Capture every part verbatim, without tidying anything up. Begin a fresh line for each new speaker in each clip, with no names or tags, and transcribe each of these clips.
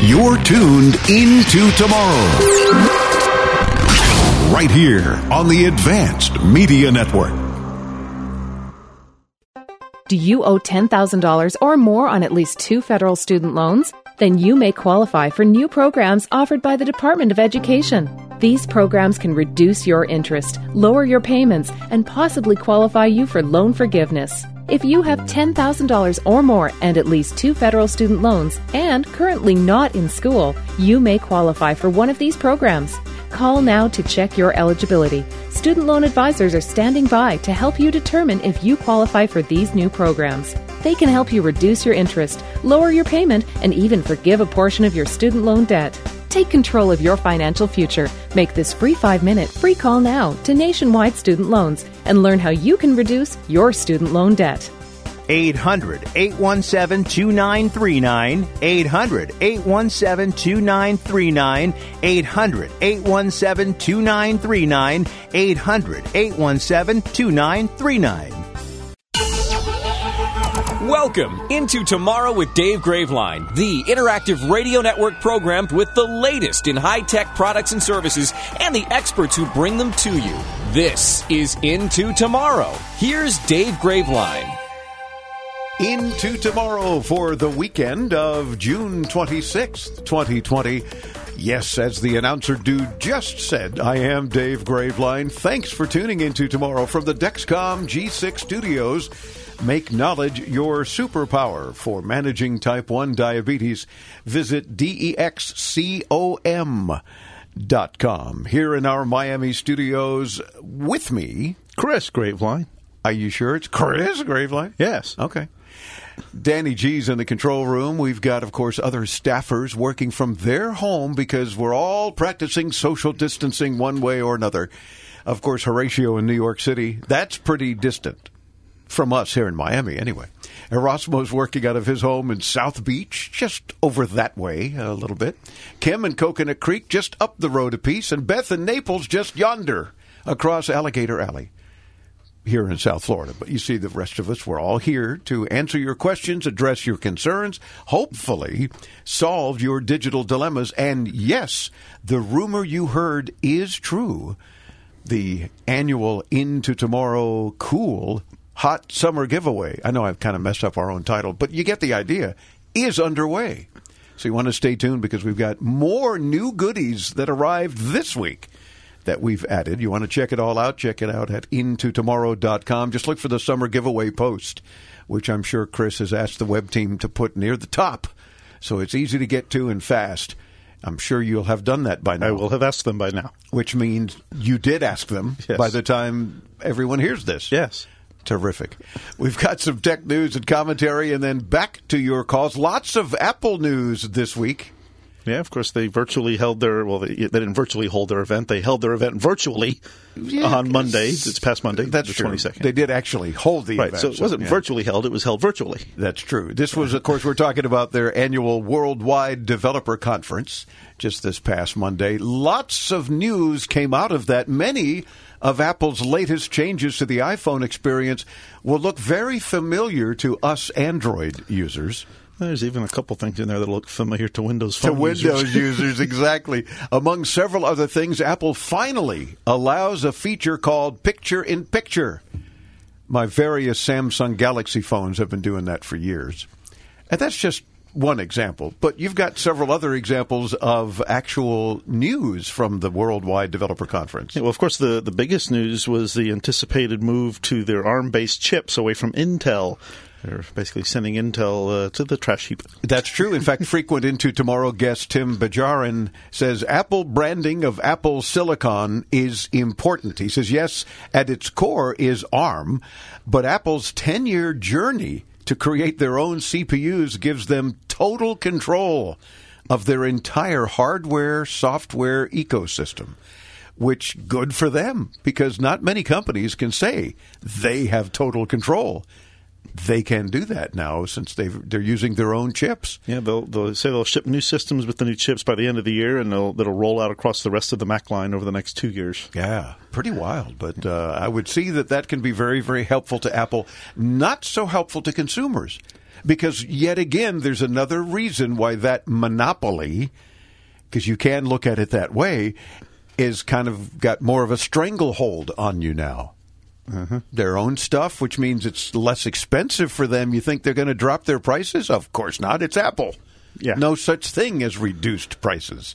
You're tuned into tomorrow. Right here on the Advanced Media Network.
Do you owe ten thousand dollars or more on at least two federal student loans? Then you may qualify for new programs offered by the Department of Education. These programs can reduce your interest, lower your payments, and possibly qualify you for loan forgiveness. If you have ten thousand dollars or more and at least two federal student loans and currently not in school, you may qualify for one of these programs. Call now to check your eligibility. Student loan advisors are standing by to help you determine if you qualify for these new programs. They can help you reduce your interest, lower your payment, and even forgive a portion of your student loan debt. Take control of your financial future. Make this free five-minute free call now to Nationwide Student Loans and learn how you can reduce your student loan debt.
eight hundred, eight one seven, two nine three nine, eight hundred, eight one seven, two nine three nine, eight hundred, eight one seven, two nine three nine, eight hundred, eight one seven, two nine three nine.
Welcome into Tomorrow with Dave Graveline, the interactive radio network program with the latest in high-tech products and services and the experts who bring them to you. This is Into Tomorrow. Here's Dave Graveline.
Into tomorrow for the weekend of June twenty-sixth, twenty twenty. Yes, as the announcer dude just said, I am Dave Graveline. Thanks for tuning into tomorrow from the Dexcom G six studios. Make knowledge your superpower for managing type one diabetes. Visit D E X com dot com. Here in our Miami studios with me,
Chris Graveline.
Are you sure it's Chris Graveline?
Yes.
Okay. Danny G's in the control room. We've got, of course, other staffers working from their home because we're all practicing social distancing one way or another. Of course, Horatio in New York City, that's pretty distant from us here in Miami anyway. Erasmo's working out of his home in South Beach, just over that way a little bit. Kim in Coconut Creek, just up the road a piece. And Beth in Naples, just yonder across Alligator Alley here in South Florida. But you see, the rest of us, we're all here to answer your questions, address your concerns, hopefully solve your digital dilemmas. And yes, the rumor you heard is true. The annual Into Tomorrow Cool Hot Summer Giveaway, I know I've kind of messed up our own title, but you get the idea, is underway. So you want to stay tuned because we've got more new goodies that arrived this week that we've added. You want to check it all out, check it out at into tomorrow dot com. Just look for the summer giveaway post, which I'm sure Chris has asked the web team to put near the top, so it's easy to get to and fast. I'm sure you'll have done that by now.
I will have asked them by now.
Which means you did ask them
yes.
by the time everyone hears this.
Yes.
Terrific. We've got some tech news and commentary, and then back to your calls. Lots of Apple news this week.
Yeah, of course, they virtually held their, well, they, they didn't virtually hold their event. They held their event virtually yeah, on Monday. It's past Monday,
that's
the
true.
twenty-second.
They did actually hold the
right,
event.
so it wasn't
so, yeah.
virtually held. It was held virtually.
That's true. This was, of course, we're talking about their annual Worldwide Developer Conference just this past Monday. Lots of news came out of that. Many of Apple's latest changes to the iPhone experience will look very familiar to us Android users.
There's even a couple things in there that look familiar to Windows Phone
to
users.
To Windows users, exactly. Among several other things, Apple finally allows a feature called Picture-in-Picture. My various Samsung Galaxy phones have been doing that for years. And that's just one example. But you've got several other examples of actual news from the Worldwide Developer Conference.
Yeah, well, of course, the, the biggest news was the anticipated move to their ARM-based chips away from Intel. They're basically sending Intel uh, to the trash heap.
That's true. In fact, frequent Into Tomorrow guest Tim Bajarin says Apple branding of Apple Silicon is important. He says, yes, at its core is ARM, but Apple's ten-year journey to create their own C P Us gives them total control of their entire hardware, software ecosystem, which good for them, because not many companies can say they have total control. They can do that now since they've, they're using their own chips.
Yeah, they'll, they'll say they'll ship new systems with the new chips by the end of the year, and they'll, that'll roll out across the rest of the Mac line over the next two years.
Yeah, pretty wild. But uh, I would see that that can be very, very helpful to Apple. Not so helpful to consumers, Because yet again, there's another reason why that monopoly, because you can look at it that way, is kind of got more of a stranglehold on you now. Mm-hmm. Their own stuff, which means it's less expensive for them. You think they're going to drop their prices? Of course not. It's Apple.
Yeah.
No such thing as reduced prices.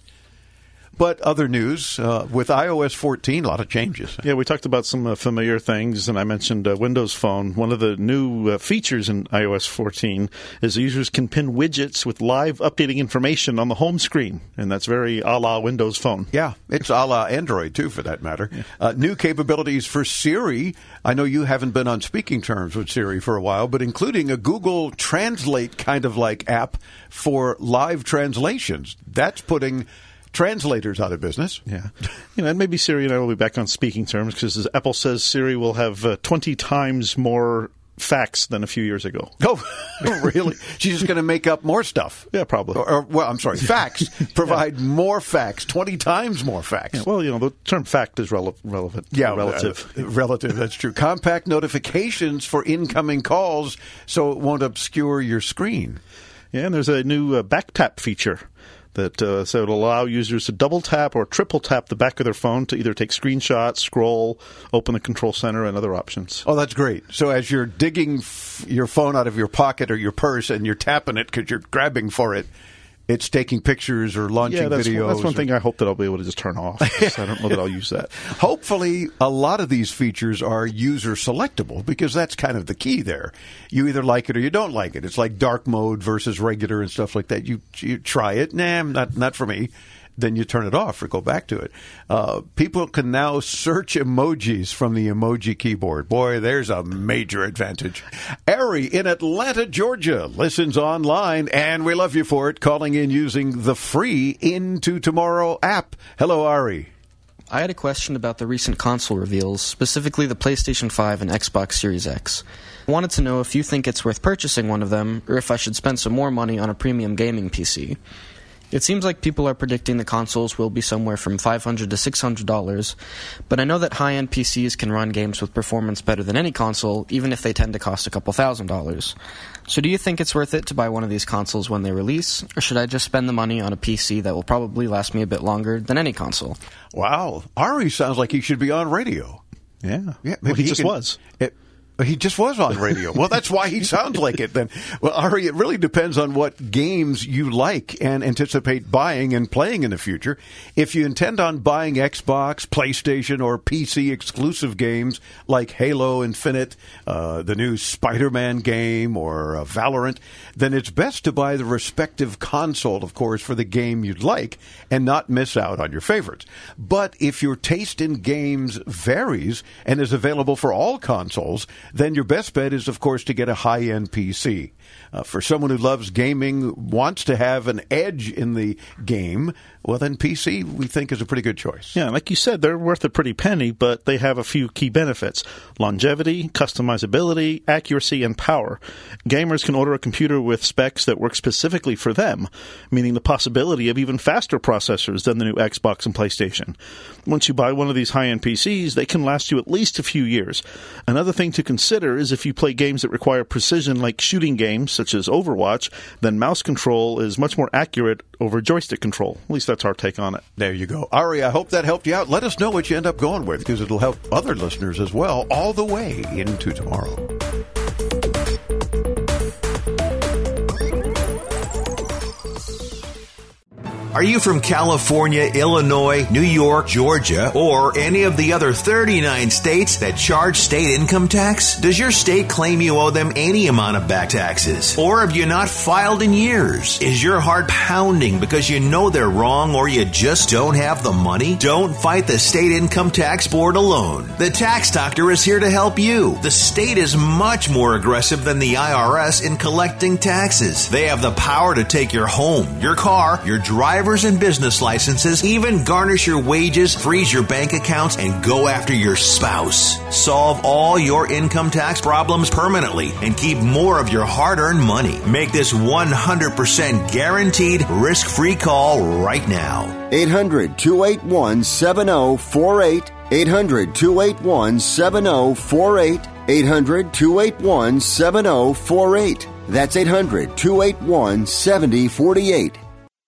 But other news, uh, with i O S fourteen, a lot of changes.
Yeah, we talked about some uh, familiar things, and I mentioned uh, Windows Phone. One of the new uh, features in i O S fourteen is users can pin widgets with live updating information on the home screen, and that's very a la Windows Phone.
Yeah, it's a la Android, too, for that matter. Yeah. Uh, new capabilities for Siri. I know you haven't been on speaking terms with Siri for a while, but including a Google Translate kind of like app for live translations. That's putting translators out of business.
Yeah. You know, and maybe Siri and I will be back on speaking terms because as Apple says Siri will have uh, twenty times more facts than a few years ago.
Oh, really? She's just going to make up more stuff.
Yeah, probably.
Or, or well, I'm sorry, facts. Provide yeah. more facts, twenty times more facts.
Yeah, well, you know, the term fact is rele- relevant.
Yeah,
relative.
Uh, relative, that's true. Compact notifications for incoming calls so it won't obscure your screen.
Yeah, and there's a new uh, back tap feature. That uh, so it'll allow users to double tap or triple tap the back of their phone to either take screenshots, scroll, open the control center, and other options.
Oh, that's great. So as you're digging f- your phone out of your pocket or your purse and you're tapping it because you're grabbing for it, it's taking pictures or launching
yeah, that's
videos.
One, that's one
or...
thing I hope that I'll be able to just turn off. I don't know that I'll use that.
Hopefully, a lot of these features are user selectable because that's kind of the key there. You either like it or you don't like it. It's like dark mode versus regular and stuff like that. You you try it. Nah, not not for me. Then you turn it off or go back to it. Uh, people can now search emojis from the emoji keyboard. Boy, there's a major advantage. Ari in Atlanta, Georgia, listens online, and we love you for it, calling in using the free Into Tomorrow app. Hello, Ari.
I had a question about the recent console reveals, specifically the PlayStation five and Xbox Series X. I wanted to know if you think it's worth purchasing one of them, or if I should spend some more money on a premium gaming P C. It seems like people are predicting the consoles will be somewhere from five hundred dollars to six hundred dollars, but I know that high-end P Cs can run games with performance better than any console, even if they tend to cost a couple thousand dollars. So do you think it's worth it to buy one of these consoles when they release, or should I just spend the money on a P C that will probably last me a bit longer than any console?
Wow. Ari sounds like he should be on radio.
Yeah.
Yeah,
well, he, he just
can,
was.
It, He just was on radio. Well, that's why he sounds like it then. Well, Ari, it really depends on what games you like and anticipate buying and playing in the future. If you intend on buying Xbox, PlayStation, or P C exclusive games like Halo Infinite, uh, the new Spider-Man game, or uh, Valorant, then it's best to buy the respective console, of course, for the game you'd like and not miss out on your favorites. But if your taste in games varies and is available for all consoles, then your best bet is, of course, to get a high-end P C. Uh, for someone who loves gaming, wants to have an edge in the game, well, then P C, we think, is a pretty good choice.
Yeah, like you said, they're worth a pretty penny, but they have a few key benefits. Longevity, customizability, accuracy, and power. Gamers can order a computer with specs that work specifically for them, meaning the possibility of even faster processors than the new Xbox and PlayStation. Once you buy one of these high-end P Cs, they can last you at least a few years. Another thing to consider is if you play games that require precision like shooting games, such as Overwatch, then mouse control is much more accurate over joystick control. At least that's our take on it.
There you go. Ari, I hope that helped you out. Let us know what you end up going with, because it'll help other listeners as well, all the way into tomorrow.
Are you from California, Illinois, New York, Georgia, or any of the other thirty-nine states that charge state income tax? Does your state claim you owe them any amount of back taxes? Or have you not filed in years? Is your heart pounding because you know they're wrong or you just don't have the money? Don't fight the state income tax board alone. The Tax Doctor is here to help you. The state is much more aggressive than the I R S in collecting taxes. They have the power to take your home, your car, your driver, and business licenses, even garnish your wages, freeze your bank accounts, and go after your spouse. Solve all your income tax problems permanently and keep more of your hard-earned money. Make this one hundred percent guaranteed risk-free call right now.
eight hundred, two eight one, seven oh four eight. eight hundred, two eight one, seven oh four eight. eight hundred, two eight one, seven oh four eight. That's eight hundred, two eight one, seven zero four eight.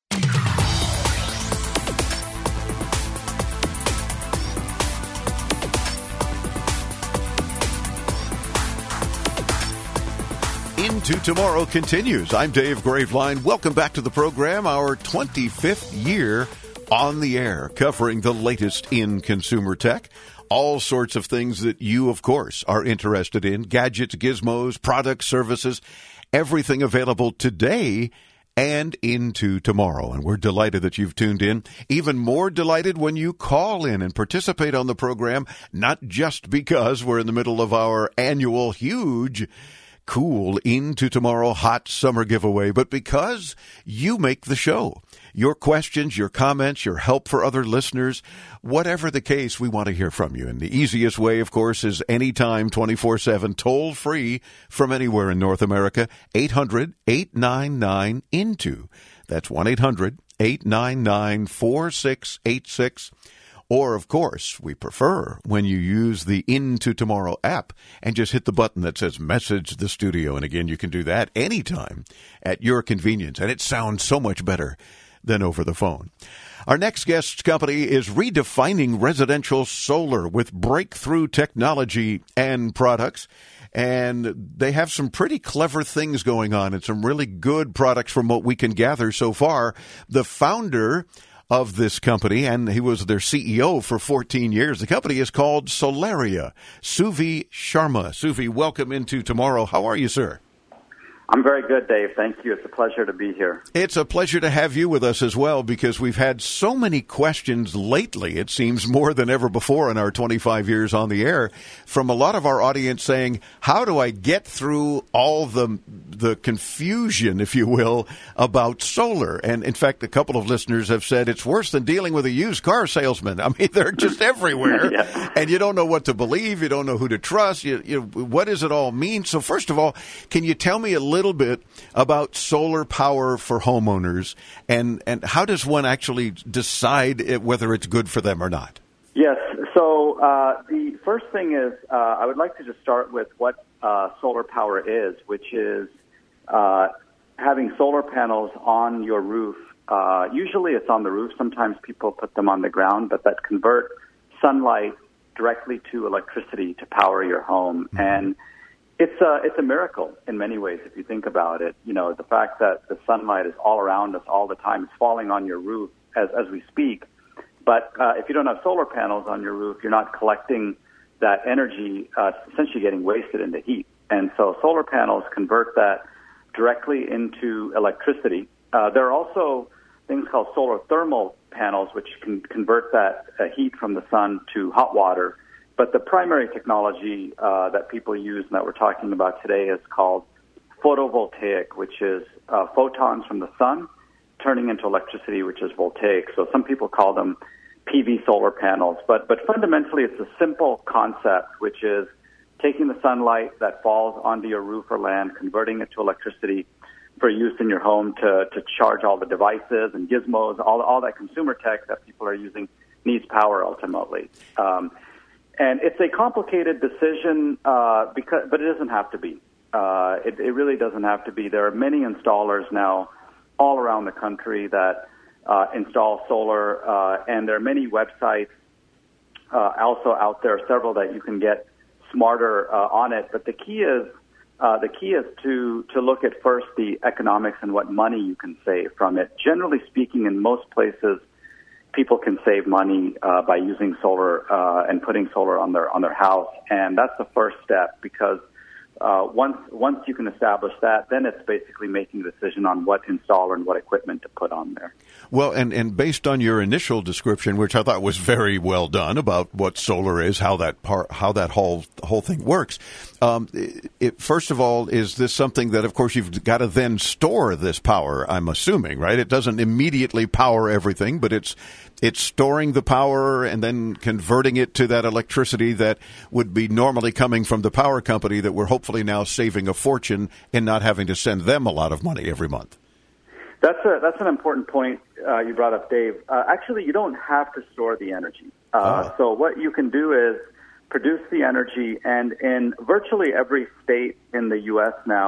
Into Tomorrow continues. I'm Dave Graveline. Welcome back to the program, our twenty-fifth year on the air, covering the latest in consumer tech. All sorts of things that you, of course, are interested in. Gadgets, gizmos, products, services, everything available today and into tomorrow. And we're delighted that you've tuned in. Even more delighted when you call in and participate on the program, not just because we're in the middle of our annual huge cool Into Tomorrow hot summer giveaway, but because you make the show. Your questions, your comments, your help for other listeners, whatever the case, we want to hear from you. And the easiest way, of course, is anytime, twenty-four seven, toll-free from anywhere in North America, eight hundred, eight nine nine, I N T O. That's one eight hundred, eight nine nine, four six eight six. Or, of course, we prefer when you use the Into Tomorrow app and just hit the button that says Message the Studio. And again, you can do that anytime at your convenience. And it sounds so much better than over the phone. Our next guest company is redefining residential solar with breakthrough technology and products. And they have some pretty clever things going on and some really good products from what we can gather so far. The founder of this company, and he was their C E O for fourteen years. The company is called Solaria. Suvi Sharma. Suvi, welcome into Tomorrow. How are you, sir?
I'm very good, Dave. Thank you. It's a pleasure to be here.
It's a pleasure to have you with us as well, because we've had so many questions lately, it seems more than ever before in our twenty-five years on the air, from a lot of our audience saying, how do I get through all the the confusion, if you will, about solar? And in fact, a couple of listeners have said it's worse than dealing with a used car salesman. I mean, they're just everywhere,
yeah.
And you don't know what to believe. You don't know who to trust. You, you, what does it all mean? So first of all, can you tell me a little little bit about solar power for homeowners, and, and how does one actually decide whether it's good for them or not?
Yes. So uh, the first thing is uh, I would like to just start with what uh, solar power is, which is uh, having solar panels on your roof. Uh, usually it's on the roof. Sometimes people put them on the ground, but that convert sunlight directly to electricity to power your home. Mm-hmm. And It's a, it's a miracle in many ways if you think about it. You know, the fact that the sunlight is all around us all the time, it's falling on your roof as, as we speak. But uh, if you don't have solar panels on your roof, you're not collecting that energy, uh, essentially getting wasted into heat. And so solar panels convert that directly into electricity. Uh, there are also things called solar thermal panels, which can convert that uh, heat from the sun to hot water. But the primary technology uh, that people use and that we're talking about today is called photovoltaic, which is uh, photons from the sun turning into electricity, which is voltaic. So some people call them P V solar panels. But, but fundamentally, it's a simple concept, which is taking the sunlight that falls onto your roof or land, converting it to electricity for use in your home to, to charge all the devices and gizmos, all, all that consumer tech that people are using needs power ultimately. Um, And it's a complicated decision, uh, because, but it doesn't have to be. Uh, it, it really doesn't have to be. There are many installers now all around the country that uh, install solar, uh, and there are many websites uh, also out there, several that you can get smarter uh, on it. But the key is uh, the key is to to look at first the economics and what money you can save from it. Generally speaking, in most places, people can save money uh, by using solar uh, and putting solar on their on their house, and that's the first step, because uh, once once you can establish that, then it's basically making a decision on what installer and what equipment to put on there.
Well, and, and based on your initial description, which I thought was very well done about what solar is, how that part, how that whole whole thing works. Um, it, first of all, is this something that, of course, you've got to then store this power? I'm assuming, right? It doesn't immediately power everything, but it's it's storing the power and then converting it to that electricity that would be normally coming from the power company that we're hopefully now saving a fortune and not having to send them a lot of money every month.
That's a that's an important point uh, you brought up, Dave. Uh, actually, you don't have to store the energy. Uh, ah. So what you can do is produce the energy, and in virtually every state in the U S now,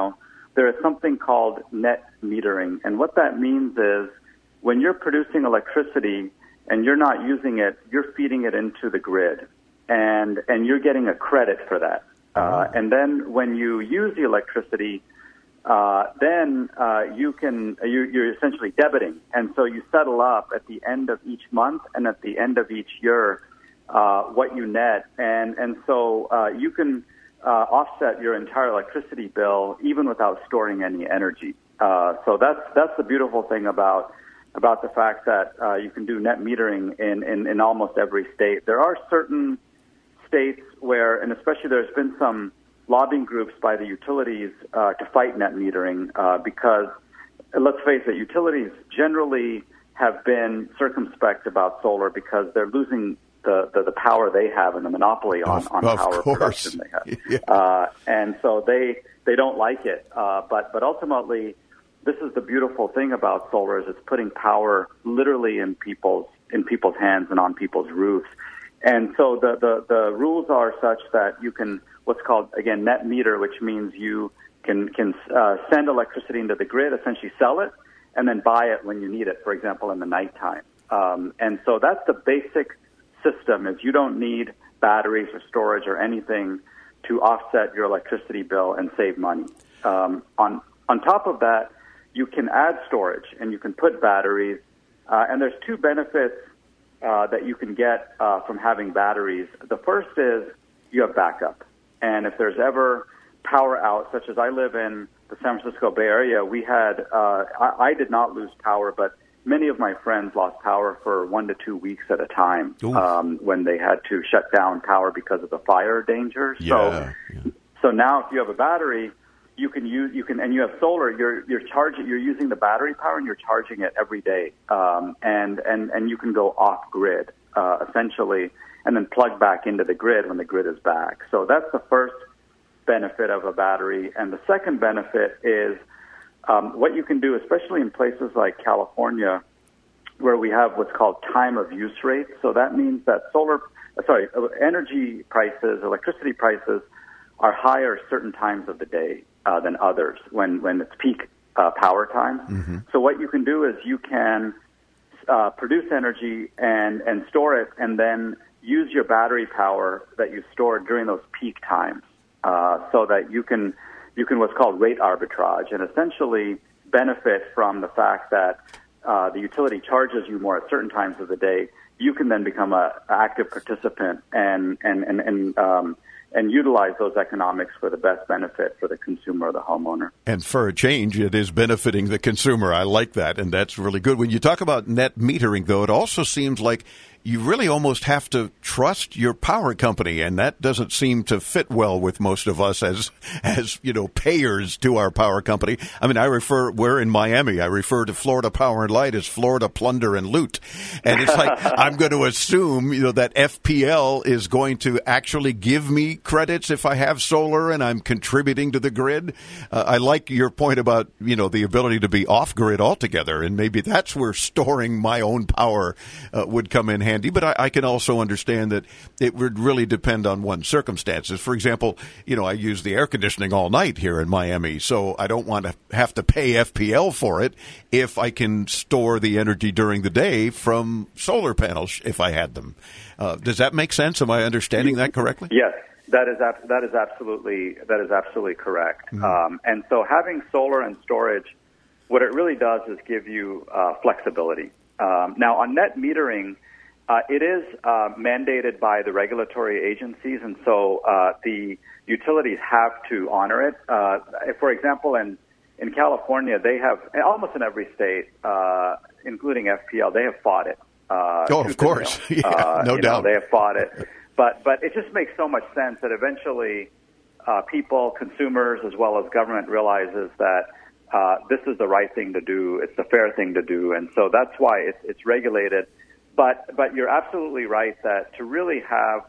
there is something called net metering. And what that means is when you're producing electricity and you're not using it, you're feeding it into the grid, and and you're getting a credit for that. Uh, and then when you use the electricity, uh, then uh, you can you, you're essentially debiting, and so you settle up at the end of each month and at the end of each year uh, what you net, and and so uh, you can uh, offset your entire electricity bill even without storing any energy. Uh, so that's that's the beautiful thing about. about the fact that uh, you can do net metering in, in, in almost every state. There are certain states where, and especially there's been some lobbying groups by the utilities uh, to fight net metering uh, because, let's face it, utilities generally have been circumspect about solar because they're losing the, the, the power they have and the monopoly on, on
of
power
course.
production they have.
Yeah.
Uh, and so they, they don't like it. Uh, but, but ultimately, this is the beautiful thing about solar is it's putting power literally in people's in people's hands and on people's roofs. And so the, the, the rules are such that you can what's called, again, net meter, which means you can, can uh, send electricity into the grid, essentially sell it, and then buy it when you need it, for example, in the nighttime. Um, and so that's the basic system is you don't need batteries or storage or anything to offset your electricity bill and save money. Um, on on top of that, you can add storage and you can put batteries, uh, and there's two benefits uh, that you can get uh, from having batteries. The first is you have backup, and if there's ever power out, such as I live in the San Francisco Bay Area, we had, uh, I, I did not lose power, but many of my friends lost power for one to two weeks at a time um, when they had to shut down power because of the fire danger.
Yeah.
So,
yeah.
so now if you have a battery, you can use, you can, and you have solar, you're, you're charging, you're using the battery power and you're charging it every day. Um, and, and, and you can go off grid, uh, essentially, and then plug back into the grid when the grid is back. So that's the first benefit of a battery. And the second benefit is, um, what you can do, especially in places like California, where we have what's called time of use rates. So that means that solar, sorry, energy prices, electricity prices are higher certain times of the day uh, than others when, when it's peak uh, power time. Mm-hmm. So what you can do is you can uh, produce energy and, and store it and then use your battery power that you stored during those peak times uh, so that you can, you can what's called rate arbitrage and essentially benefit from the fact that uh, the utility charges you more at certain times of the day. You can then become an active participant and, and, and, and um, and utilize those economics for the best benefit for the consumer or the homeowner.
And for a change, it is benefiting the consumer. I like that, and that's really good. When you talk about net metering, though, it also seems like you really almost have to trust your power company, and that doesn't seem to fit well with most of us as, as you know, payers to our power company. I mean, I refer, we're in Miami, I refer to Florida Power and Light as Florida Plunder and Loot. And it's like, I'm going to assume, you know, that F P L is going to actually give me credits if I have solar and I'm contributing to the grid. Uh, I like your point about, you know, the ability to be off grid altogether, and maybe that's where storing my own power uh, would come in handy. Handy, but I, I can also understand that it would really depend on one's circumstances. For example, you know, I use the air conditioning all night here in Miami, so I don't want to have to pay F P L for it if I can store the energy during the day from solar panels if I had them. Uh, does that make sense? Am I understanding that correctly?
Yes, that is ab- that is absolutely that is absolutely correct. Mm-hmm. Um, and so having solar and storage, what it really does is give you uh, flexibility. Um, now, on net metering, Uh, it is uh, mandated by the regulatory agencies, and so uh, the utilities have to honor it. Uh, for example, in, in California, they have, almost in every state, uh, including F P L, they have fought it. Uh,
oh, of course. Yeah,
uh,
no doubt.
Know, they have fought it. But, but it just makes so much sense that eventually uh, people, consumers, as well as government realizes that uh, this is the right thing to do. It's the fair thing to do. And so that's why it's, it's regulated. But but you're absolutely right that to really have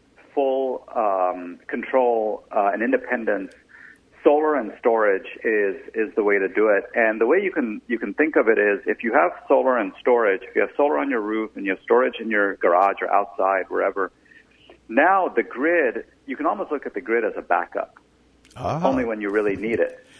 full um, control uh, and independence, solar and storage is is the way to do it. And the way you can you can think of it is if you have solar and storage, if you have solar on your roof and you have storage in your garage or outside, wherever, now the grid, you can almost look at the grid as a backup,
ah.
only when you really need it.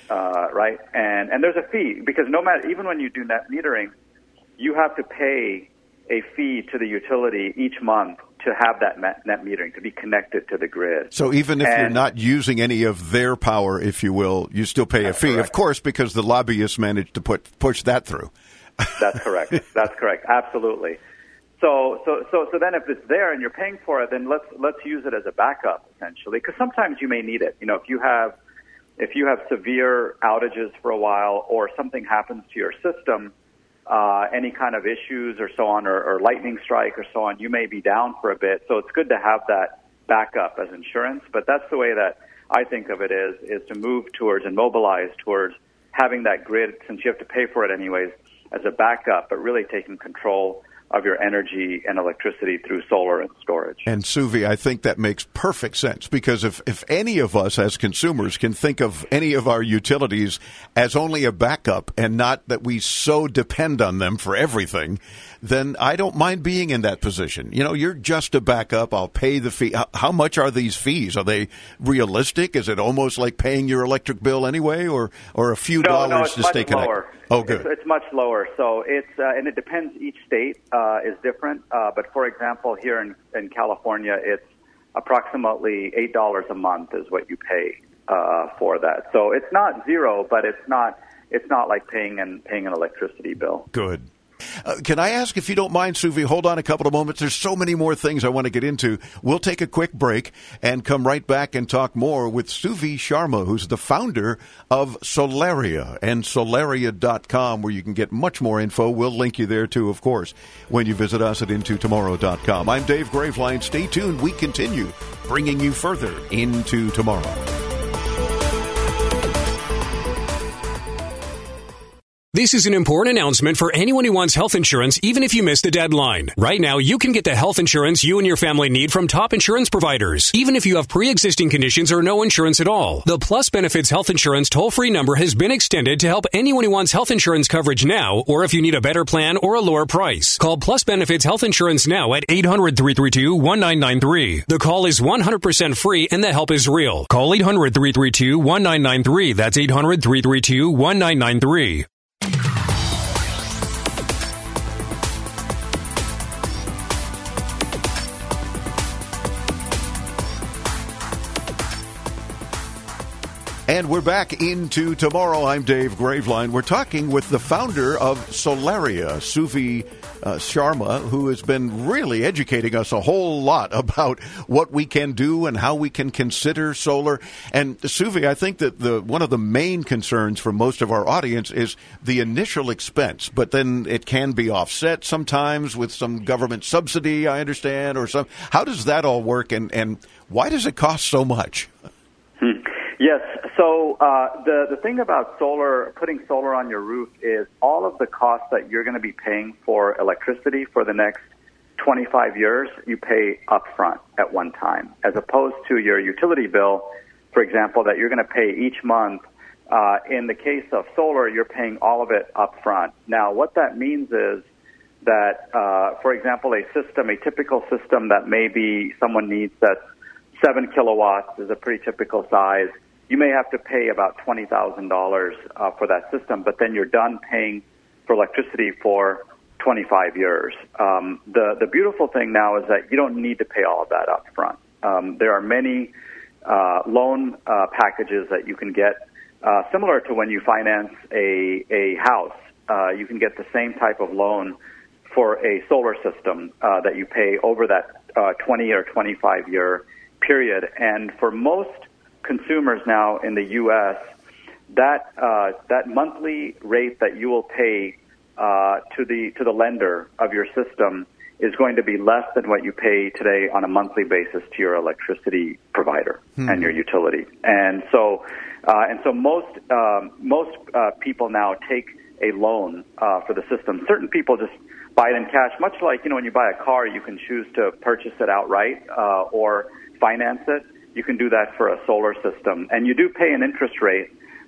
uh, right? And and there's a fee because no matter even when you do net metering, you have to pay a fee to the utility each month to have that net metering, to be connected to the grid.
So even if
and,
you're not using any of their power, if you will, you still pay a fee,
correct.
of course, because the lobbyists managed to put push that through.
That's correct. That's correct. Absolutely. So, so, so, so then if it's there and you're paying for it, then let's let's use it as a backup essentially, because sometimes you may need it. You know, if you have if you have severe outages for a while, or something happens to your system. Uh, any kind of issues or so on, or, or lightning strike or so on, you may be down for a bit. So it's good to have that backup as insurance. But that's the way that I think of it is, is to move towards and mobilize towards having that grid, since you have to pay for it anyways, as a backup, but really taking control of your energy and electricity through solar and storage.
And Suvi, I think that makes perfect sense, because if, if any of us as consumers can think of any of our utilities as only a backup and not that we so depend on them for everything, then I don't mind being in that position. You know, you're just a backup. I'll pay the fee. How, how much are these fees? Are they realistic? Is it almost like paying your electric bill anyway, or, or a few
no,
dollars
no, it's
to
much
stay connected?
Lower.
Oh, good.
It's, it's much lower. So it's, uh, and it depends. Each state uh, is different. Uh, but for example, here in, in California, it's approximately eight dollars a month is what you pay uh, for that. So it's not zero, but it's not, it's not like paying an, paying an electricity bill.
Good. Uh, can I ask, if you don't mind, Suvi, hold on a couple of moments. There's so many more things I want to get into. We'll take a quick break and come right back and talk more with Suvi Sharma, who's the founder of Solaria and Solaria dot com, where you can get much more info. We'll link you there, too, of course, when you visit us at into tomorrow dot com. I'm Dave Graveline. Stay tuned. We continue bringing you further into tomorrow.
This is an important announcement for anyone who wants health insurance, even if you missed the deadline. Right now, you can get the health insurance you and your family need from top insurance providers, even if you have pre-existing conditions or no insurance at all. The Plus Benefits Health Insurance toll-free number has been extended to help anyone who wants health insurance coverage now, or if you need a better plan or a lower price. Call Plus Benefits Health Insurance now at eight hundred, three three two, one nine nine three. The call is one hundred percent free and the help is real. Call eight hundred, three three two, one nine nine three. That's eight hundred, three three two, one nine nine three.
And we're back into tomorrow. I'm Dave Graveline. We're talking with the founder of Solaria, Suvi uh, Sharma, who has been really educating us a whole lot about what we can do and how we can consider solar. And Suvi, I think that the one of the main concerns for most of our audience is the initial expense, but then it can be offset sometimes with some government subsidy, I understand, or some. How does that all work, and, and why does it cost so much?
Hmm. Yes. So uh, the the thing about solar, putting solar on your roof, is all of the costs that you're going to be paying for electricity for the next twenty-five years, you pay upfront at one time, as opposed to your utility bill, for example, that you're going to pay each month. Uh, in the case of solar, you're paying all of it upfront. Now, what that means is that, uh, for example, a system, a typical system that maybe someone needs that's seven kilowatts is a pretty typical size. You may have to pay about twenty thousand dollars uh, for that system, but then you're done paying for electricity for twenty-five years. Um, the, the beautiful thing now is that you don't need to pay all of that up front. Um, there are many uh, loan uh, packages that you can get, uh, similar to when you finance a, a house. Uh, you can get the same type of loan for a solar system uh, that you pay over that uh, twenty or twenty-five year period. And for most consumers now in the U S, that uh, that monthly rate that you will pay uh, to the to the lender of your system is going to be less than what you pay today on a monthly basis to your electricity provider hmm. and your utility. And so uh, and so most um, most uh, people now take a loan uh, for the system. Certain people just buy it in cash, much like, you know, when you buy a car, you can choose to purchase it outright uh, or finance it. You can do that for a solar system, and you do pay an interest rate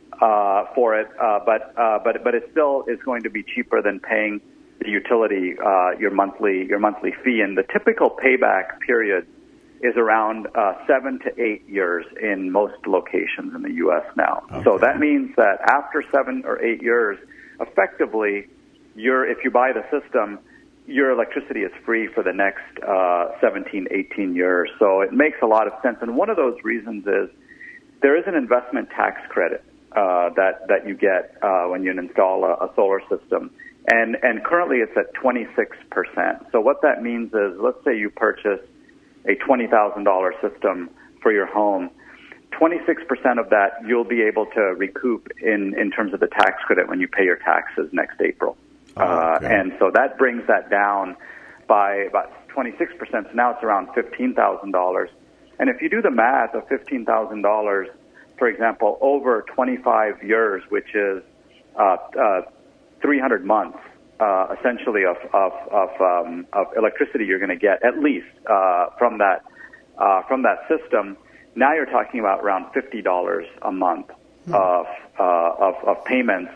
uh, for it, uh, but uh, but but it still is going to be cheaper than paying the utility uh, your monthly your monthly fee. And the typical payback period is around uh, seven to eight years in most locations in the U S now.
Okay.
So that means that after seven or eight years, effectively, you're, if you buy the system, your electricity is free for the next uh, seventeen, eighteen years. So it makes a lot of sense. And one of those reasons is there is an investment tax credit uh, that, that you get uh, when you install a, a solar system. And, and currently it's at twenty-six percent. So what that means is, let's say you purchase a twenty thousand dollars system for your home. twenty-six percent of that you'll be able to recoup in, in terms of the tax credit when you pay your taxes next April.
Oh, okay.
uh, and so that brings that down by about twenty-six percent. So now it's around fifteen thousand dollars. And if you do the math of fifteen thousand dollars, for example, over twenty-five years, which is uh, uh, three hundred months, uh, essentially, of, of, of, um, of electricity you're going to get, at least uh, from that uh, from that system, now you're talking about around fifty dollars a month hmm. of, uh, of of payments.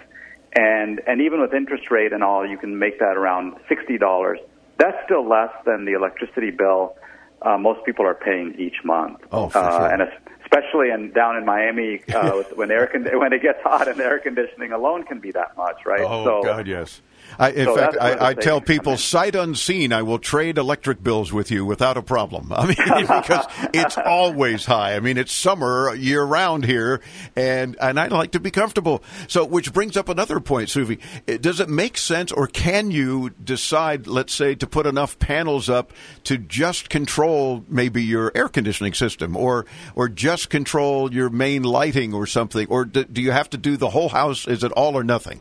And and even with interest rate and all, you can make that around sixty dollars. That's still less than the electricity bill uh, most people are paying each month.
Oh, for
uh,
sure.
And especially in, down in Miami, uh, with, when air con- when it gets hot, and the air conditioning alone can be that much, right?
Oh,
so,
God, yes. I, in
so
fact,
that's where the
I, I tell
savings come
people,
in.
sight unseen, I will trade electric bills with you without a problem. I mean, because it's always high. I mean, it's summer year round here, and, and I like to be comfortable. So, which brings up another point, Suvi. Does it make sense, or can you decide, let's say, to put enough panels up to just control maybe your air conditioning system, or or just control your main lighting or something? Or do, do you have to do the whole house? Is it all or nothing?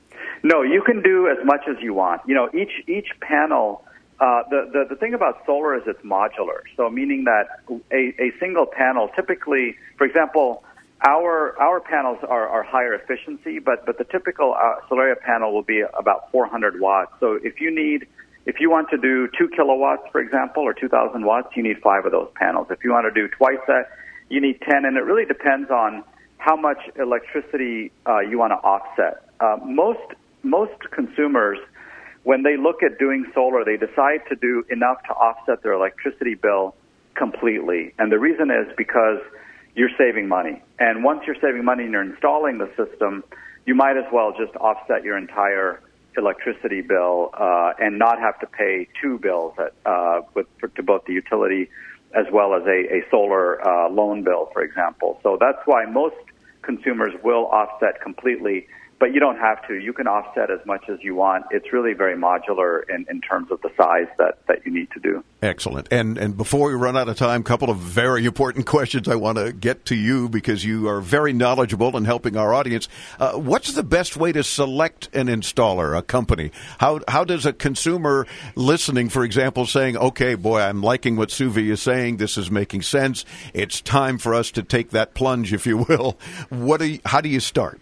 No, you can do as much as you want. You know, each each panel. Uh, the, the the thing about solar is it's modular. So meaning that a, a single panel, typically, for example, our our panels are, are higher efficiency, but but the typical uh, Solaria panel will be about four hundred watts. So if you need, if you want to do two kilowatts, for example, or two thousand watts, you need five of those panels. If you want to do twice that, you need ten, and it really depends on how much electricity uh, you want to offset. Uh, most Most consumers, when they look at doing solar, they decide to do enough to offset their electricity bill completely. And the reason is because you're saving money. And once you're saving money and you're installing the system, you might as well just offset your entire electricity bill uh, and not have to pay two bills at, uh, with, for, to both the utility as well as a, a solar uh, loan bill, for example. So that's why most consumers will offset completely. But you don't have to. You can offset as much as you want. It's really very modular in, in terms of the size that, that you need to do.
Excellent. And and before we run out of time, a couple of very important questions I want to get to you, because you are very knowledgeable in helping our audience. Uh, what's the best way to select an installer, a company? How how does a consumer listening, for example, saying, okay, boy, I'm liking what Suvi is saying. This is making sense. It's time for us to take that plunge, if you will. What do you, how do you start?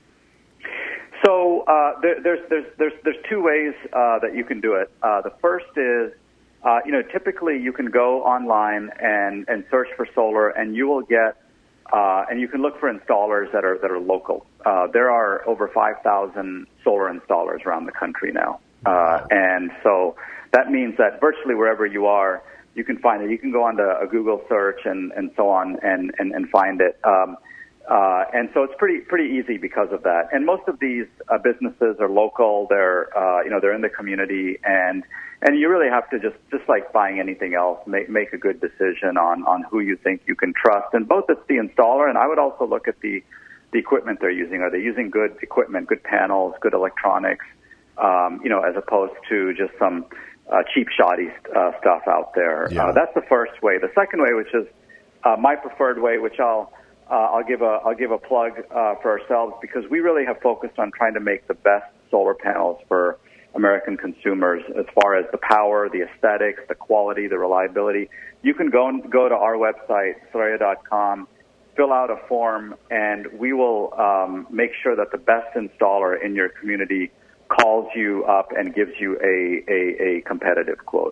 So uh, there, there's there's there's there's two ways uh, that you can do it. Uh, the first is, uh, you know, typically you can go online and, and search for solar, and you will get, uh, and you can look for installers that are that are local. Uh, there are over five thousand solar installers around the country now, uh, and so that means that virtually wherever you are, you can find it. You can go onto a Google search and, and so on and, and, and find it. Um, Uh, and so it's pretty pretty easy because of that. And most of these uh, businesses are local. They're uh, you know they're in the community, and and you really have to just just like buying anything else, make make a good decision on on who you think you can trust. And both it's the installer, and I would also look at the the equipment they're using. Are they using good equipment, good panels, good electronics? Um, you know, as opposed to just some uh, cheap, shoddy uh, stuff out there.
Yeah.
Uh, that's the first way. The second way, which is uh, my preferred way, which I'll Uh, I'll give a I'll give a plug uh, for ourselves, because we really have focused on trying to make the best solar panels for American consumers as far as the power, the aesthetics, the quality, the reliability. You can go and go to our website, solaria dot com, fill out a form, and we will um, make sure that the best installer in your community calls you up and gives you a, a, a competitive quote.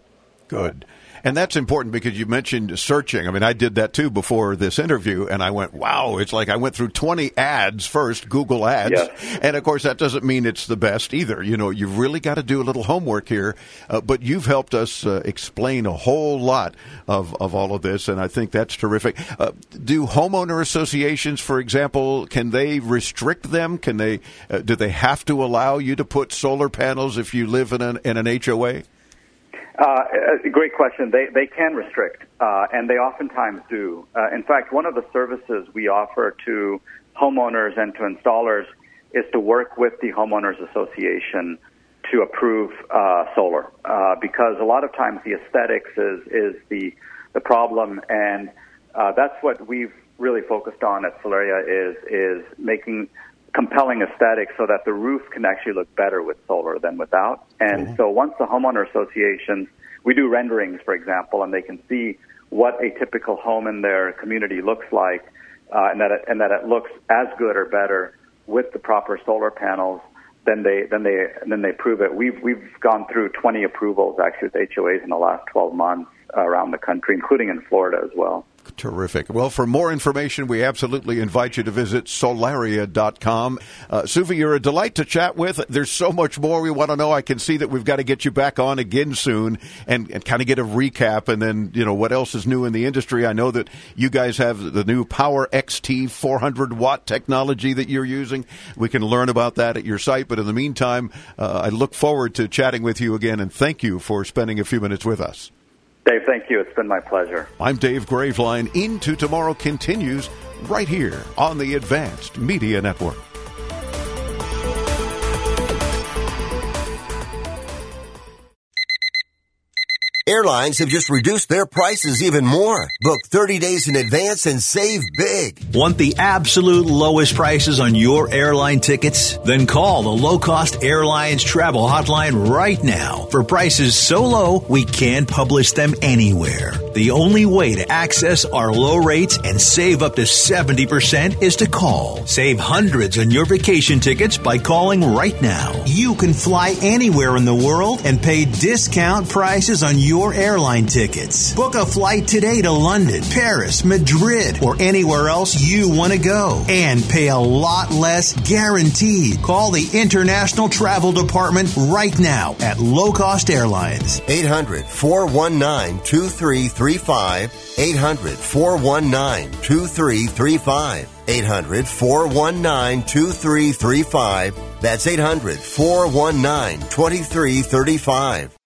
Good. And that's important because you mentioned searching. I mean, I did that too before this interview, and I went, wow, it's like I went through twenty ads first, Google ads.
Yes.
And, of course, that doesn't mean it's the best either. You know, you've really got to do a little homework here. Uh, but you've helped us uh, explain a whole lot of, of all of this, and I think that's terrific. Uh, do homeowner associations, for example, can they restrict them? Can they? Uh, do they have to allow you to put solar panels if you live in an, in an H O A?
Uh, great question. They they can restrict, uh, and they oftentimes do. Uh, in fact, one of the services we offer to homeowners and to installers is to work with the homeowners association to approve uh, solar, uh, because a lot of times the aesthetics is is the the problem, and uh, that's what we've really focused on at Solaria is is making compelling aesthetics so that the roof can actually look better with solar than without. And mm-hmm. so once the homeowner associations, we do renderings, for example, and they can see what a typical home in their community looks like, uh, and that it, and that it looks as good or better with the proper solar panels, then they then they then they prove it. We've we've gone through twenty approvals actually with H O As in the last twelve months uh, around the country, including in Florida as well.
Terrific. Well, for more information, we absolutely invite you to visit Solaria dot com. Uh, Suvi, you're a delight to chat with. There's so much more we want to know. I can see that we've got to get you back on again soon and, and kind of get a recap and then, you know, what else is new in the industry. I know that you guys have the new Power X T four hundred watt technology that you're using. We can learn about that at your site. But in the meantime, uh, I look forward to chatting with you again, and thank you for spending a few minutes with us.
Dave, thank you. It's been my pleasure.
I'm Dave Graveline. Into Tomorrow continues right here on the Advanced Media Network.
Airlines have just reduced their prices even more. Book thirty days in advance and save big.
Want the absolute lowest prices on your airline tickets? Then call the Low Cost Airlines Travel Hotline right now. For prices so low, we can't publish them anywhere. The only way to access our low rates and save up to seventy percent is to call. Save hundreds on your vacation tickets by calling right now. You can fly anywhere in the world and pay discount prices on your Your airline tickets. Book a flight today to London, Paris, Madrid, or anywhere else you want to go. And pay a lot less guaranteed. Call the International Travel Department right now at Low Cost Airlines.
eight hundred, four one nine, two three three five. eight hundred, four one nine, two three three five. eight hundred, four one nine, two three three five. That's eight hundred, four one nine, two three three five.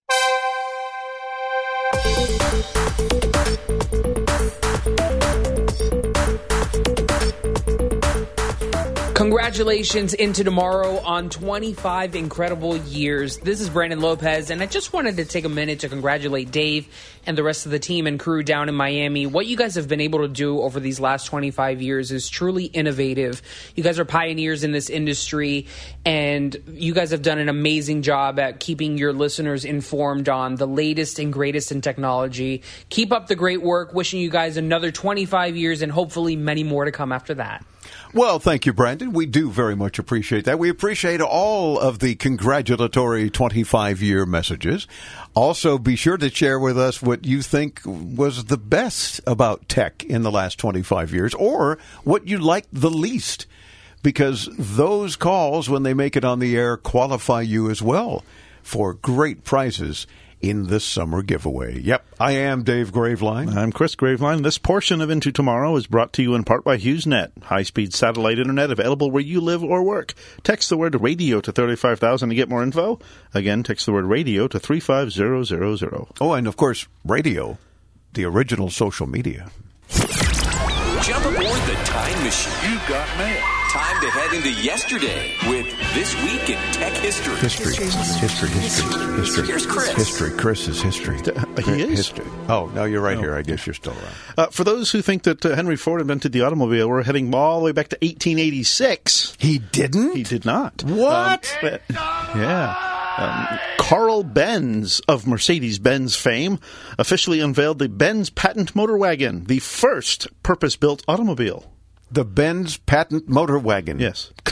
Congratulations Into Tomorrow on twenty-five incredible years. This is Brandon Lopez, and I just wanted to take a minute to congratulate Dave and the rest of the team and crew down in Miami. What you guys have been able to do over these last twenty-five years is truly innovative. You guys are pioneers in this industry, and you guys have done an amazing job at keeping your listeners informed on the latest and greatest in technology. Keep up the great work. Wishing you guys another twenty-five years and hopefully many more to come after that.
Well, thank you, Brandon. We do very much appreciate that. We appreciate all of the congratulatory twenty-five-year messages. Also, be sure to share with us what you think was the best about tech in the last twenty-five years, or what you liked the least, because those calls, when they make it on the air, qualify you as well for great prizes in this summer giveaway. Yep, I am Dave Graveline.
I'm Chris Graveline. This portion of Into Tomorrow is brought to you in part by HughesNet, high-speed satellite internet available where you live or work. Text the word radio to thirty-five thousand to get more info. Again, text the word radio to three five zero zero zero.
Oh, and of course, radio, the original social media.
Jump aboard the time machine.
You got mail.
Time to head into yesterday with This Week in Tech History.
History, history, history, history.
Here's Chris.
History. Chris is history.
Uh, he is?
History. Oh, no, you're right
oh.
here. I guess you're still around.
Uh, for those who think that uh, Henry Ford invented the automobile, we're heading all the way back to eighteen eighty-six.
He didn't?
He did not.
What?
Um, uh, yeah. Um, Carl Benz of Mercedes-Benz fame officially unveiled the Benz patent motor wagon, the first purpose-built automobile.
The Benz patent motor wagon.
Yes.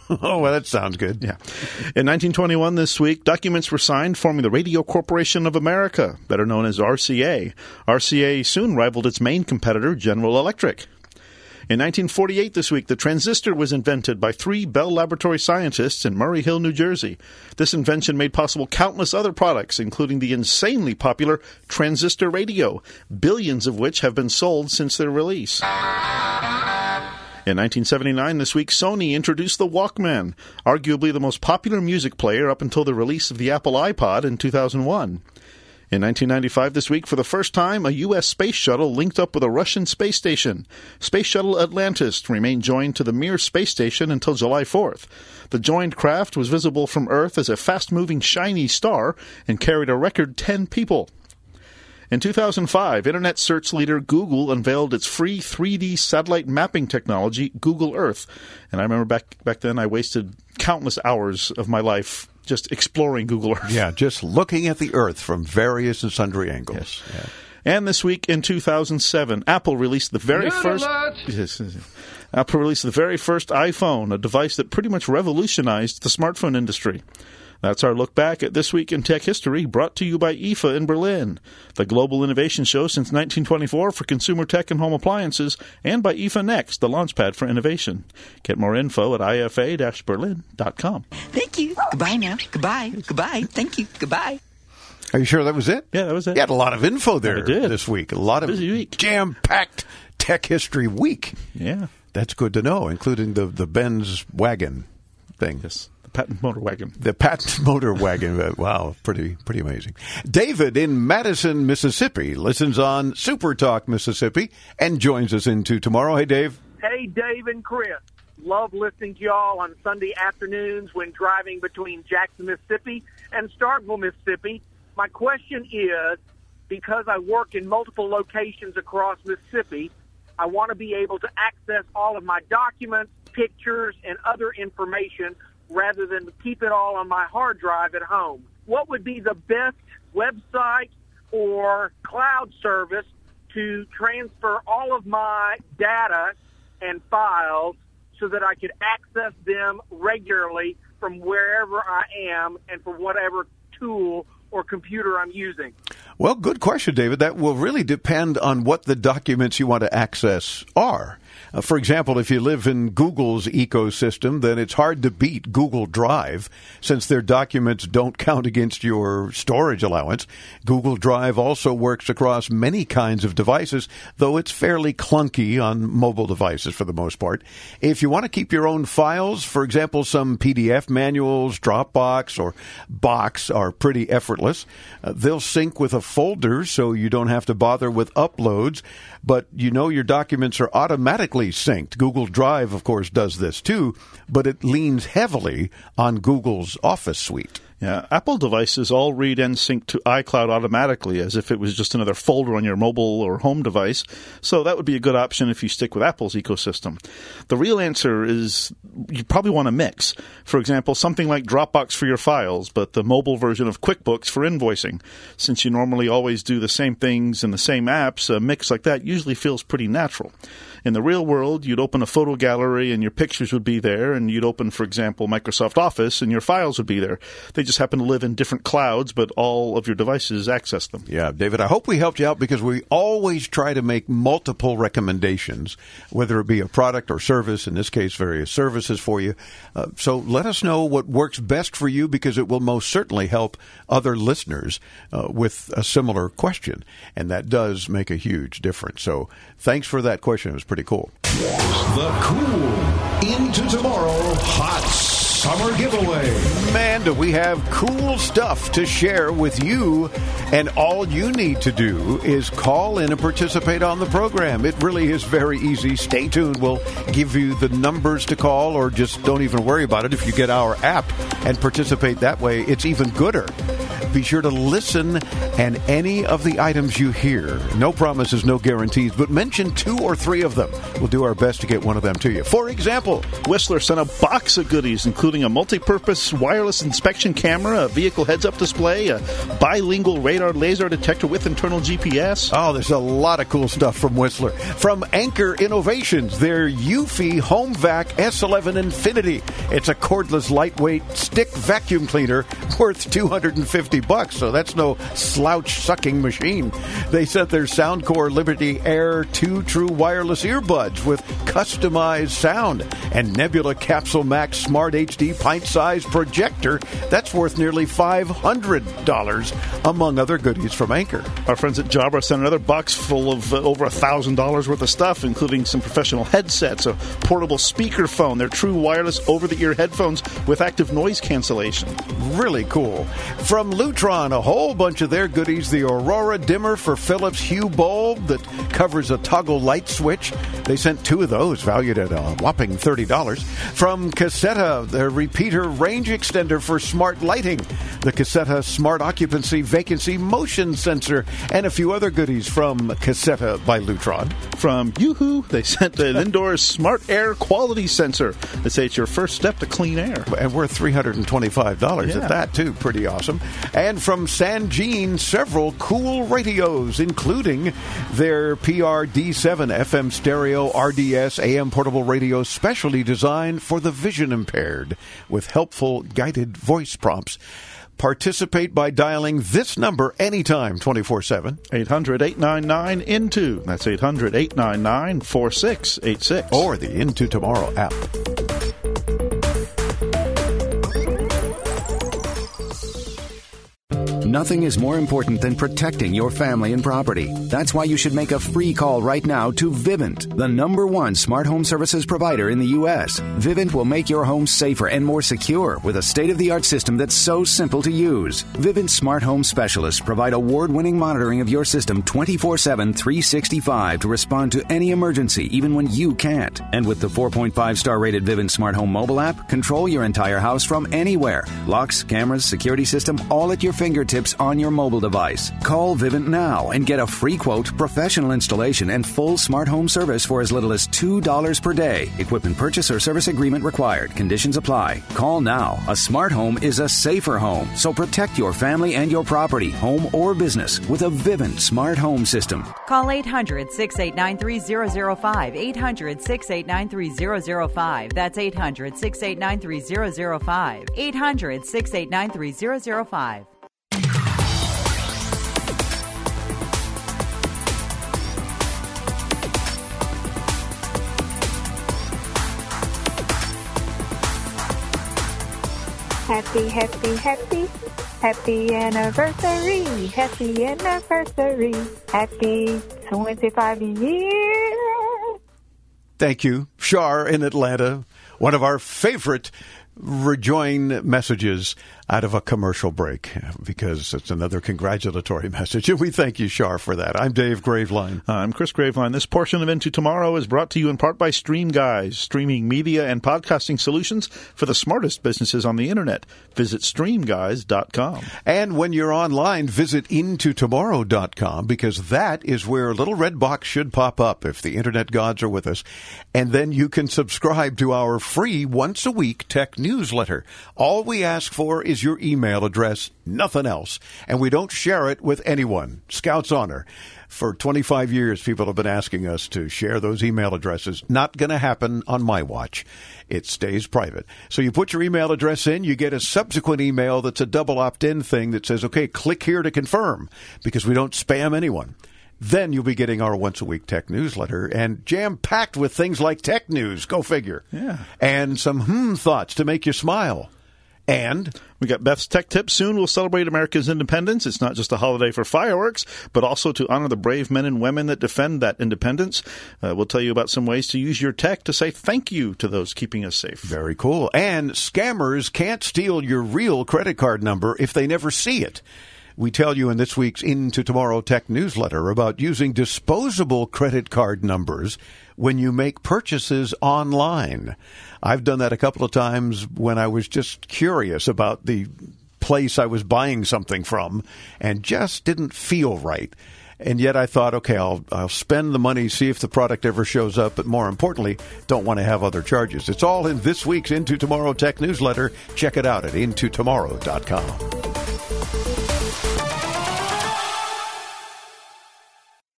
Oh, well, that sounds good.
Yeah. In nineteen twenty-one, this week, documents were signed forming the Radio Corporation of America, better known as R C A. R C A soon rivaled its main competitor, General Electric. In nineteen forty-eight this week, the transistor was invented by three Bell Laboratory scientists in Murray Hill, New Jersey. This invention made possible countless other products, including the insanely popular transistor radio, billions of which have been sold since their release. In nineteen seventy-nine this week, Sony introduced the Walkman, arguably the most popular music player up until the release of the Apple iPod in two thousand one. In nineteen ninety-five this week, for the first time, a U S space shuttle linked up with a Russian space station. Space Shuttle Atlantis remained joined to the Mir space station until July fourth. The joined craft was visible from Earth as a fast-moving shiny star and carried a record ten people. In two thousand five, Internet search leader Google unveiled its free three D satellite mapping technology, Google Earth. And I remember back back then I wasted countless hours of my life just exploring Google Earth.
Yeah, just looking at the Earth from various and sundry angles.
Yes. Yeah. And this week in two thousand seven, Apple released the very
Nerd
first
alert!
Yes, Apple released the very first iPhone, a device that pretty much revolutionized the smartphone industry. That's our look back at This Week in Tech History, brought to you by I F A in Berlin, the global innovation show since nineteen twenty-four for consumer tech and home appliances, and by I F A Next, the launchpad for innovation. Get more info at I F A dash berlin dot com.
Thank you. Goodbye now. Goodbye. Goodbye. Thank you. Goodbye.
Are you sure that was it?
Yeah, that was it.
You had a lot of info there
I did.
this week. A lot of
Busy week.
Jam-packed Tech History Week.
Yeah.
That's good to know, including the, the Benz wagon thing.
Yes. Patent motor wagon.
The patent motor wagon. Wow, pretty pretty amazing. David in Madison, Mississippi, listens on Super Talk Mississippi and joins us into tomorrow. Hey, Dave.
Hey, Dave and Chris. Love listening to y'all on Sunday afternoons when driving between Jackson, Mississippi and Starkville, Mississippi. My question is, because I work in multiple locations across Mississippi, I want to be able to access all of my documents, pictures, and other information rather than keep it all on my hard drive at home. What would be the best website or cloud service to transfer all of my data and files so that I could access them regularly from wherever I am and from whatever tool or computer I'm using?
Well, good question, David. That will really depend on what the documents you want to access are. Uh, for example, if you live in Google's ecosystem, then it's hard to beat Google Drive since their documents don't count against your storage allowance. Google Drive also works across many kinds of devices, though it's fairly clunky on mobile devices for the most part. If you want to keep your own files, for example, some P D F manuals, Dropbox, or Box are pretty effortless. Uh, they'll sync with a folder so you don't have to bother with uploads, but you know your documents are automatically synced. Google Drive, of course, does this too, but it leans heavily on Google's Office suite.
Yeah, Apple devices all read and sync to iCloud automatically as if it was just another folder on your mobile or home device, so that would be a good option if you stick with Apple's ecosystem. The real answer is you probably want to mix. For example, something like Dropbox for your files, but the mobile version of QuickBooks for invoicing. Since you normally always do the same things in the same apps, a mix like that usually feels pretty natural. In the real world, you'd open a photo gallery and your pictures would be there, and you'd open, for example, Microsoft Office and your files would be there. They just happen to live in different clouds, but all of your devices access them.
Yeah, David, I hope we helped you out because we always try to make multiple recommendations, whether it be a product or service, in this case, various services for you. Uh, so let us know what works best for you because it will most certainly help other listeners uh, with a similar question, and that does make a huge difference. So thanks for that question. It was pretty cool.
The Cool Into Tomorrow Hot Summer Giveaway.
Man, do we have cool stuff to share with you, and all you need to do is call in and participate on the program. It really is very easy. Stay tuned. We'll give you the numbers to call, or just don't even worry about it. If you get our app and participate that way, it's even gooder. Be sure to listen, and any of the items you hear, no promises, no guarantees, but mention two or three of them. We'll do our best to get one of them to you. For example,
Whistler sent a box of goodies, including a multi-purpose wireless inspection camera, a vehicle heads-up display, a bilingual radar laser detector with internal G P S.
Oh, there's a lot of cool stuff from Whistler. From Anchor Innovations, their Eufy Home Vac S eleven Infinity. It's a cordless, lightweight stick vacuum cleaner worth two hundred fifty bucks, so that's no slouch sucking machine. They sent their Soundcore Liberty Air two true wireless earbuds with customized sound, and Nebula Capsule Max Smart H D pint-sized projector that's worth nearly five hundred dollars, among other goodies from Anchor.
Our friends at Jabra sent another box full of uh, over one thousand dollars worth of stuff, including some professional headsets, a portable speakerphone, their true wireless over-the-ear headphones with active noise cancellation.
Really cool. From Lutron, a whole bunch of their goodies. The Aurora dimmer for Philips Hue bulb that covers a toggle light switch. They sent two of those, valued at a whopping thirty dollars. From Casetta, their repeater range extender for smart lighting. The Casetta Smart Occupancy Vacancy Motion Sensor, and a few other goodies from Casetta by Lutron.
From Yoo-Hoo, they sent an indoor smart air quality sensor. They say it's your first step to clean air.
And worth three hundred twenty-five dollars
Yeah.
at that, too. Pretty awesome. And from Sangene, several cool radios, including their P R D seven F M stereo R D S A M portable radio specially designed for the vision impaired with helpful guided voice prompts. Participate by dialing this number anytime, twenty-four seven.
eight hundred, eight nine nine, I N T O. That's eight hundred, eight nine nine, four six eight six.
Or the Into Tomorrow app.
Nothing is more important than protecting your family and property. That's why you should make a free call right now to Vivint, the number one smart home services provider in the U S. Vivint will make your home safer and more secure with a state-of-the-art system that's so simple to use. Vivint smart home specialists provide award-winning monitoring of your system twenty-four seven, three sixty-five to respond to any emergency, even when you can't. And with the four point five star rated Vivint smart home mobile app, control your entire house from anywhere. Locks, cameras, security system, all at your fingertips on your mobile device. Call Vivint now and get a free quote, professional installation, and full smart home service for as little as two dollars per day. Equipment purchase or service agreement required. Conditions apply. Call now. A smart home is a safer home, so protect your family and your property, home or business, with a Vivint smart home system.
Call eight hundred, six eight nine, three zero zero five. eight hundred, six eight nine, three zero zero five. That's eight hundred, six eight nine, three zero zero five. eight hundred, six eight nine, three zero zero five.
Happy, happy, happy, happy anniversary, happy anniversary, happy twenty-five years.
Thank you, Shar in Atlanta. One of our favorite rejoin messages out of a commercial break, because it's another congratulatory message. And we thank you, Shar, for that. I'm Dave Graveline.
I'm Chris Graveline. This portion of Into Tomorrow is brought to you in part by Stream Guys, streaming media and podcasting solutions for the smartest businesses on the internet. Visit stream guys dot com.
And when you're online, visit into tomorrow dot com, because that is where a little red box should pop up if the internet gods are with us. And then you can subscribe to our free once-a-week tech newsletter. All we ask for is your email address, nothing else. And we don't share it with anyone. Scout's honor. For twenty-five years, people have been asking us to share those email addresses. Not going to happen on my watch. It stays private. So you put your email address in, you get a subsequent email that's a double opt-in thing that says, okay, click here to confirm, because we don't spam anyone. Then you'll be getting our once-a-week tech newsletter, and jam-packed with things like tech news, go figure.
Yeah.
And some hmm thoughts to make you smile. And
we got Beth's Tech Tips. Soon we'll celebrate America's independence. It's not just a holiday for fireworks, but also to honor the brave men and women that defend that independence. Uh, we'll tell you about some ways to use your tech to say thank you to those keeping us safe.
Very cool. And scammers can't steal your real credit card number if they never see it. We tell you in this week's Into Tomorrow Tech newsletter about using disposable credit card numbers when you make purchases online. I've done that a couple of times when I was just curious about the place I was buying something from and just didn't feel right. And yet I thought, okay, I'll I'll spend the money, see if the product ever shows up, but more importantly, don't want to have other charges. It's all in this week's Into Tomorrow Tech newsletter. Check it out at into tomorrow dot com.